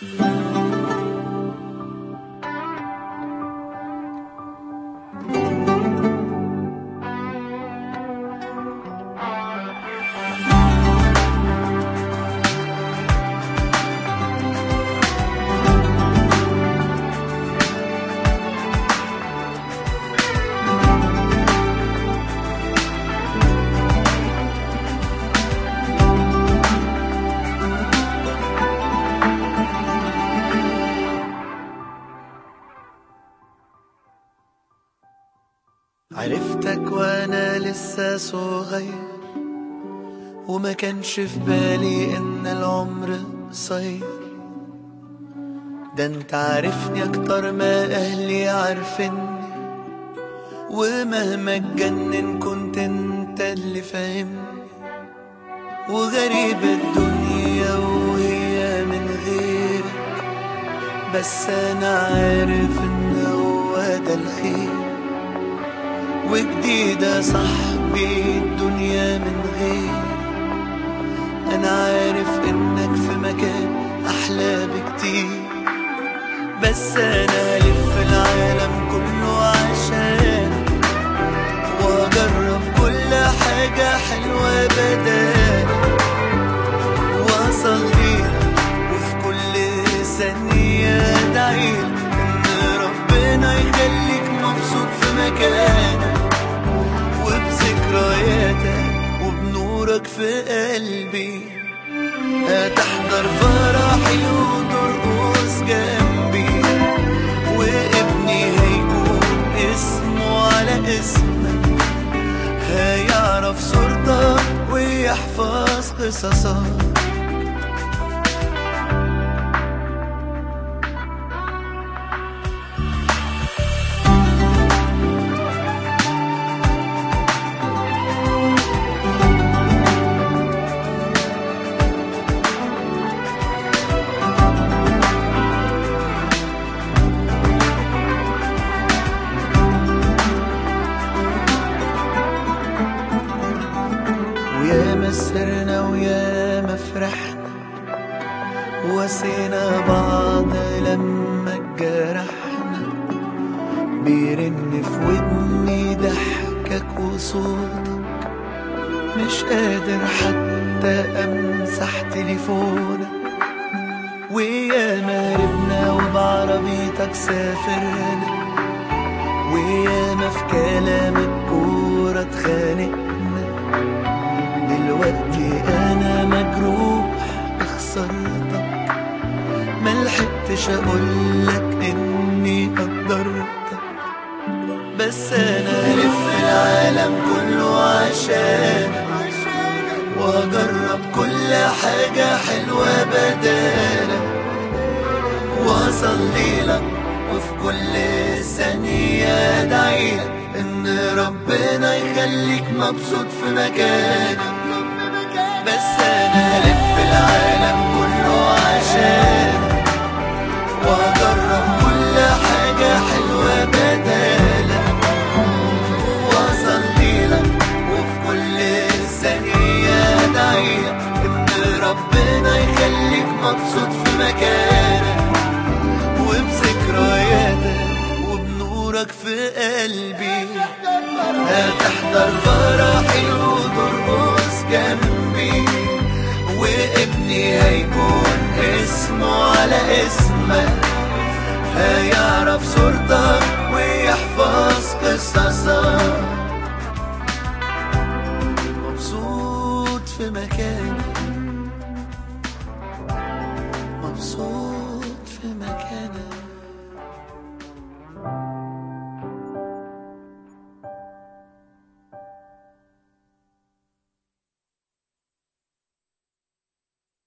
عرفتك وانا لسه صغير، وما كانش في بالي ان العمر قصير. ده انت عارفني اكتر ما اهلي عارفيني، ومهما اتجنن كنت انت اللي فاهمني. وغريب الدنيا وهي من غيرك، بس انا عارف ان هو ده الخير. وجديدة صاحبي الدنيا من غير، أنا عارف إنك في مكان أحلى بكتير. بس أنا هلف العالم كله عشانك، وأجرب كل حاجة حلوة بدالك، وأصليلك وفي كل ثانية أدعيلك إن ربنا يخليك مبسوط في مكانك وبذكرياتك وبنورك في قلبي. هتحضر فرحي وترقص جنبي، وابني هيكون اسمه على اسمك، هيعرف صورتك ويحفظ قصصك. وياما سهرنا وياما فرحنا، وسينا بعض لما اتجرحنا. بيرن في ودني ضحكك وصوتك، مش قادر حتى امسح تليفونك. وياما هربنا وبعربيتك سافرنا، وياما في كلامك كورة اتخانقنا. دلوقتي انا مجروح بخسارتك، ملحقتش اقولك اني قدرتك. بس انا هلف العالم كله عشانك، واجرب كل حاجة حلوة بدالك، واصليلك وفي كل ثانية ادعيلك ان ربنا يخليك مبسوط في مكانك. بس انا هلف العالم كله عشانك، واجرب كل حاجة حلوة بدالك، واصليلك وفي كل ثانية ادعيلك ان ربنا يخليك مبسوط في مكانك وبذكرياتك وبنورك في قلبي. هتحضر فرحي وترقص جنبي، وابني هيكون اسمه على اسمك، هيعرف صورتك ويحفظ قصصك. مبسوط في مكاني، مبسوط